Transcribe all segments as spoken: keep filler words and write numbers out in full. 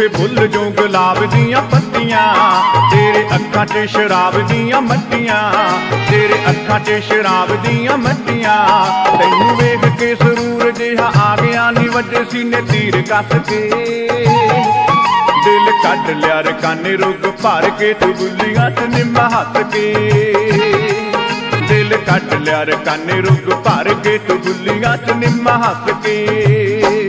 ਬੂਹੇ ਭੁੱਲ ਜੋ ਗੁਲਾਬ ਦੀਆਂ ਪੱਤੀਆਂ, ਤੇਰੇ ਅੱਖਾਂ 'ਚ ਸ਼ਰਾਬ ਦੀਆਂ ਮੱਟੀਆਂ, ਤੇਰੇ ਅੱਖਾਂ 'ਚ ਸ਼ਰਾਬ ਦੀਆਂ ਮੱਟੀਆਂ। ਤੈਨੂੰ ਵੇਖ ਕੇ ਸਰੂਰ ਜਿਹਾ ਆ ਗਿਆ ਨੀ ਵੱਜੇ ਸੀਨੇ ਤੀਰ ਕੱਸ ਕੇ, ਦਿਲ ਕੱਢ ਲਿਆ ਰਕਾਨੇ ਰੁੱਗ ਭਰ ਕੇ ਤੂੰ ਬੁੱਲੀਆਂ 'ਚ ਨਿੰਮਾ ਹੱਸ ਕੇ, ਦਿਲ ਕੱਢ ਲਿਆ ਰਕਾਨੇ ਰੁੱਗ ਭਰ ਕੇ ਤੂੰ ਬੁੱਲੀਆਂ 'ਚ ਨਿੰਮਾ ਹੱਸ ਕੇ।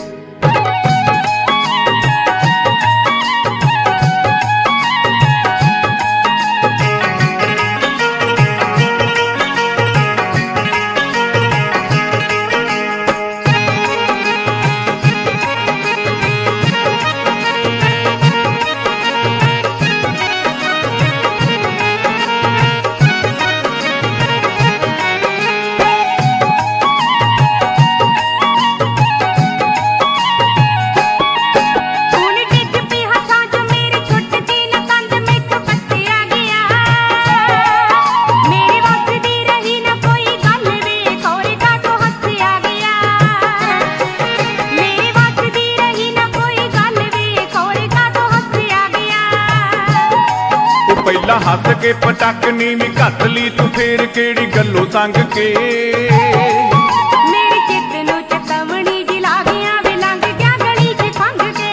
ਪਹਿਲਾਂ ਹੱਸ ਕੇ ਪਟਕਨੀ ਵੀ ਘੱਟ ਲਈ ਤੂੰ ਫੇਰ ਕਿਹੜੀ ਗੱਲੋਂ ਸੰਗ ਕੇ, ਮੇਰੇ ਚਿੱਤ ਨੂੰ ਚਤਵਣੀ ਜੀ ਲਾ ਗਿਆ ਵੇ ਲੰਘ ਗਿਆ ਗਲੀ 'ਚ ਖੰਘ ਕੇ,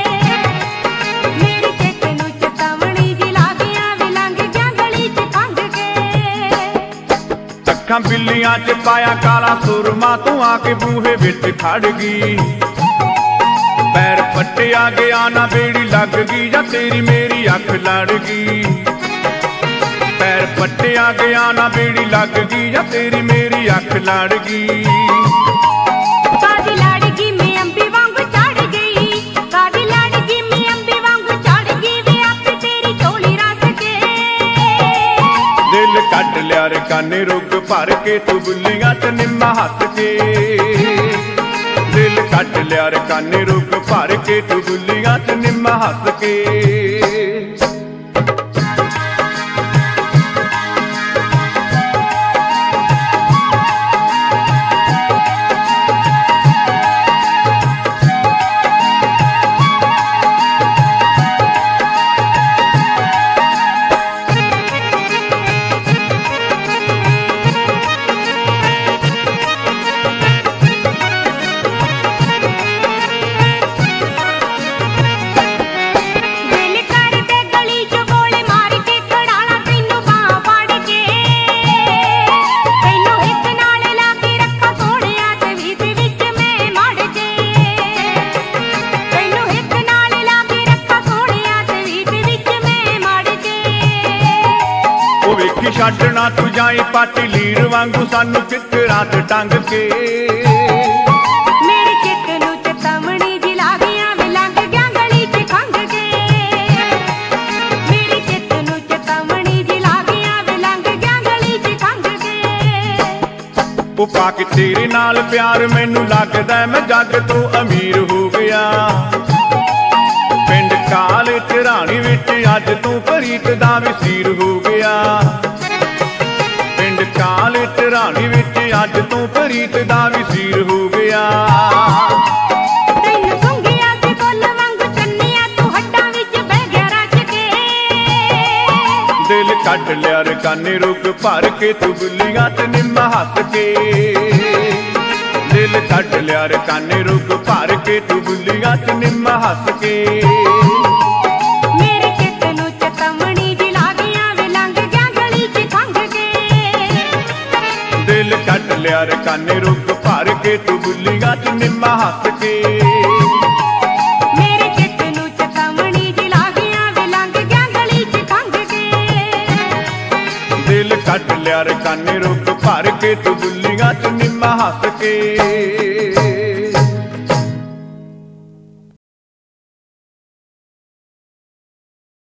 ਮੇਰੇ ਚਿੱਤ ਨੂੰ ਚਤਵਣੀ ਜੀ ਲਾ ਗਿਆ ਵੇ ਲੰਘ ਗਿਆ ਗਲੀ 'ਚ ਖੰਘ ਕੇ। ਅੱਖਾਂ ਬਿੱਲੀਆਂ 'ਚ ਪਾਇਆ ਕਾਲਾ ਸੁਰਮਾ ਤੂੰ ਆ ਕੇ ਬੂਹੇ ਵਿੱਚ ਖੜ ਗਈ, ਪੈਰ ਪੱਟਿਆ ਗਿਆ ਨਾ ਬੇੜੀ ਲੱਗ ਗਈ ਜਾਂ ਤੇਰੀ ਮੇਰੀ ਅੱਖ ਲੜ ਗਈ, ਪੈਰ ਪੱਟਿਆ ਗਿਆ ਨਾ ਬੇੜੀ ਲੱਗ ਗਈ ਜਾਂ ਤੇਰੀ ਮੇਰੀ ਅੱਖ ਲੜ ਗਈ। ਕਾਦੀ ਲੜ ਗਈ ਮੈਂ ਅੰਬੀ ਵਾਂਗ ਚੜ ਗਈ, ਕਾਦੀ ਲੜ ਗਈ ਮੈਂ ਅੰਬੀ ਵਾਂਗ ਚੜ ਗਈ ਵੇ ਆਪੇ ਤੇਰੀ ਝੋਲੀ ਰਸ ਕੇ, ਦਿਲ ਕੱਢ ਲਿਆ ਰਕਾਨੇ ਰੁੱਗ ਭਰ ਕੇ ਤੂੰ ਬੁੱਲੀਆਂ 'ਚ ਨਿੰਮਾ ਹੱਸ ਕੇ, ਦਿਲ ਕੱਢ ਲਿਆ ਰਕਾਨੇ ਰੁੱਗ ਭਰ ਕੇ ਤੂੰ ਬੁੱਲੀਆਂ 'ਚ ਨਿੰਮਾ ਹੱਸ ਕੇ। ਵੇਖੀ ਛੱਡਣਾ ਤੂੰ ਜਾਈ ਪਾਟੀ ਲੀਰ ਵਾਂਗੂ ਸਾਨੂੰ ਕਿੱਕਰਾਂ 'ਚ ਟੰਗ ਕੇ, ਮੇਰੇ ਚਿੱਤ ਨੂੰ ਚਤਵਣੀ ਜੀ ਲਾ ਗਿਆ ਵੇ ਲੰਘ ਗਿਆ ਗਲੀ 'ਚ ਖੰਘ ਕੇ, ਮੇਰੇ ਚਿੱਤ ਨੂੰ ਚਤਵਣੀ ਜੀ ਲਾ ਗਿਆ ਵੇ ਲੰਘ ਗਿਆ ਗਲੀ 'ਚ ਖੰਘ ਕੇ। ਉਹ ਪਾ ਕੇ ਤੇਰੇ ਨਾਲ ਪਿਆਰ ਮੈਨੂੰ ਲੱਗਦਾ ਮੈਂ ਜੱਗ ਤੋਂ ਅਮੀਰ ਹੋ ਗਿਆ, ਪਿੰਡ ਕਾਲੇ ਚਰਾਣੀ ਵਿੱਚ ਅੱਜ ਤੂੰ ਪ੍ਰੀਤ ਦਾ ਵਸੀਰ ਹੋ ਗਿਆ, ਪਿੰਡ ਕਾਲੇ ਚਰਾਣੀ ਵਿੱਚ ਅੱਜ ਤੂੰ ਪ੍ਰੀਤ ਦਾ ਵਸੀਰ ਹੋ ਗਿਆ। ਤੈਨੂੰ ਸੁੰਘਿਆ ਸੀ ਬੁੱਲ ਵਾਂਗ ਚੰਨਿਆ ਤੂੰ ਹੱਡਾਂ ਵਿੱਚ ਬਹਿ ਗਿਆ ਰਚ ਕੇ, ਦਿਲ ਕੱਢ ਲਿਆ ਰਕਾਨੇ ਰੁੱਗ ਭਰ ਕੇ ਤੂੰ ਬੁੱਲੀਆਂ 'ਚ ਨਿੰਮਾ ਹੱਸ ਕੇ, ਦਿਲ ਕੱਢ ਲਿਆ ਰਕਾਨੇ ਰੁੱਗ ਭਰ ਕੇ ਤੂੰ ਬੁੱਲੀਆਂ 'ਚ ਨਿੰਮਾ ਹੱਸ ਕੇ। ਮੇਰੇ ਚਿੱਤ ਨੂੰ ਚਤਵਣੀ ਜੀ ਲਾ ਗਿਆ ਵੇ ਲੰਘ ਗਿਆ ਗਲੀ 'ਚ ਖੰਘ ਕੇ, ਦਿਲ ਕੱਢ ਲਿਆ ਰਕਾਨੇ ਰੁੱਗ ਭਰ ਕੇ ਤੂੰ ਬੁੱਲੀਆਂ 'ਚ ਨਿੰਮਾ ਹੱਸ ਕੇ, ਮੇਰੇ ਚਿੱਤ ਨੂੰ ਚਤਵਣੀ ਜੀ ਲਾ ਗਿਆ ਵੇ ਲੰਘ ਗਿਆ ਗਲੀ 'ਚ ਖੰਘ ਕੇ, ਦਿਲ ਕੱਢ ਲਿਆ ਰਕਾਨੇ ਰੁੱਗ ਭਰ ਕੇ ਤੂੰ ਬੁੱਲੀਆਂ 'ਚ ਨਿੰਮਾ ਹੱਸ ਕੇ।